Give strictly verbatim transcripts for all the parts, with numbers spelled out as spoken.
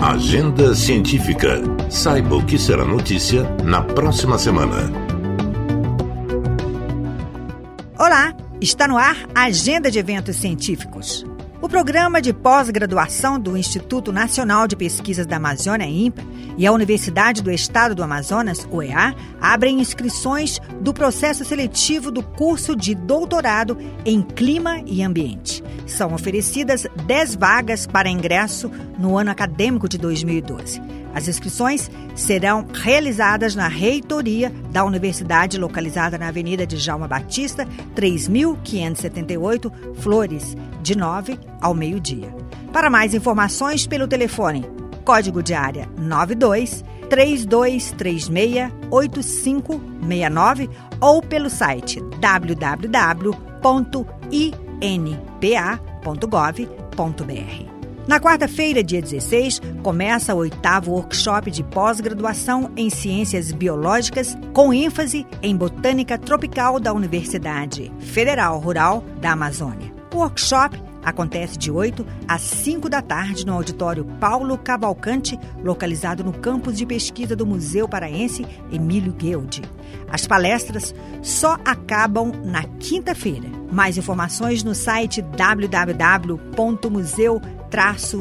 Agenda Científica. Saiba o que será notícia na próxima semana. Olá, está no ar a Agenda de Eventos Científicos. O programa de pós-graduação do Instituto Nacional de Pesquisas da Amazônia, INPA, e a Universidade do Estado do Amazonas, U E A, abrem inscrições do processo seletivo do curso de doutorado em Clima e Ambiente. São oferecidas dez vagas para ingresso no ano acadêmico de dois mil e doze. As inscrições serão realizadas na reitoria da universidade, localizada na Avenida Djalma Batista, três mil quinhentos e setenta e oito, Flores, de nove ao meio-dia. Para mais informações, pelo telefone código de área nove dois, três dois três seis, oito cinco seis nove ou pelo site w w w ponto i n p a ponto gov ponto b r. Na quarta-feira, dia dezesseis, começa o oitavo workshop de pós-graduação em Ciências Biológicas, com ênfase em Botânica Tropical da Universidade Federal Rural da Amazônia. O workshop acontece de oito às cinco da tarde no auditório Paulo Cavalcante, localizado no campus de pesquisa do Museu Paraense Emílio Gueldi. As palestras só acabam na quinta-feira. Mais informações no site w w w ponto museu traço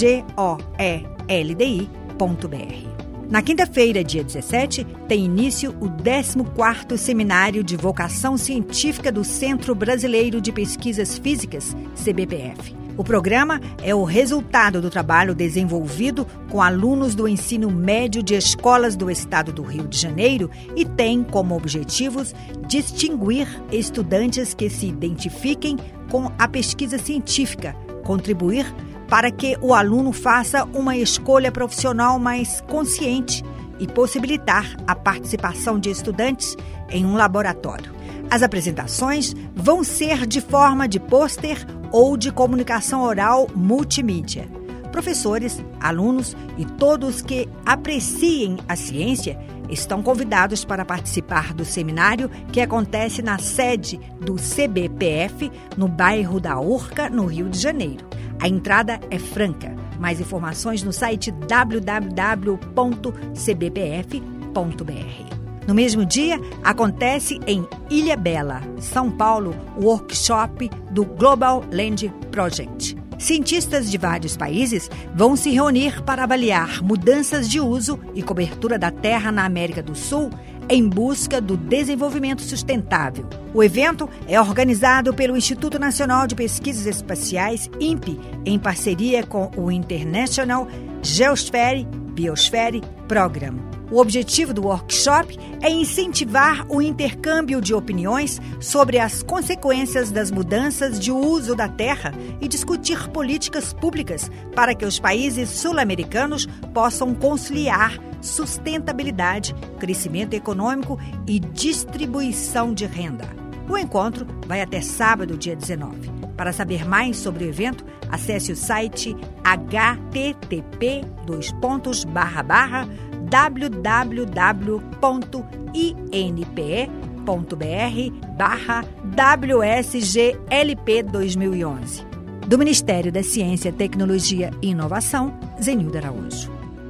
goldi ponto b r. Na quinta-feira, dia dezessete, tem início o décimo quarto Seminário de Vocação Científica do Centro Brasileiro de Pesquisas Físicas, C B P F. O programa é o resultado do trabalho desenvolvido com alunos do ensino médio de escolas do estado do Rio de Janeiro e tem como objetivos distinguir estudantes que se identifiquem com a pesquisa científica, contribuir para que o aluno faça uma escolha profissional mais consciente e possibilitar a participação de estudantes em um laboratório. As apresentações vão ser de forma de pôster ou de comunicação oral multimídia. Professores, alunos e todos que apreciem a ciência estão convidados para participar do seminário, que acontece na sede do C B P F, no bairro da Urca, no Rio de Janeiro. A entrada é franca. Mais informações no site w w w ponto c b p f ponto b r. No mesmo dia, acontece em Ilhabela, São Paulo, o workshop do Global Land Project. Cientistas de vários países vão se reunir para avaliar mudanças de uso e cobertura da terra na América do Sul em busca do desenvolvimento sustentável. O evento é organizado pelo Instituto Nacional de Pesquisas Espaciais, INPE, em parceria com o International Geosphere Biosphere Program. O objetivo do workshop é incentivar o intercâmbio de opiniões sobre as consequências das mudanças de uso da terra e discutir políticas públicas para que os países sul-americanos possam conciliar sustentabilidade, crescimento econômico e distribuição de renda. O encontro vai até sábado, dia dezenove. Para saber mais sobre o evento, acesse o site h t t p dois pontos barra barra w w w ponto i n p e ponto b r barra w s g l p dois mil e onze. Do Ministério da Ciência, Tecnologia e Inovação, Zenilda Araújo.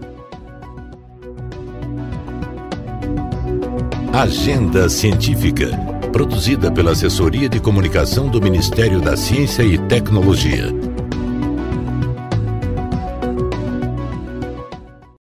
Agenda Científica, produzida pela Assessoria de Comunicação do Ministério da Ciência e Tecnologia.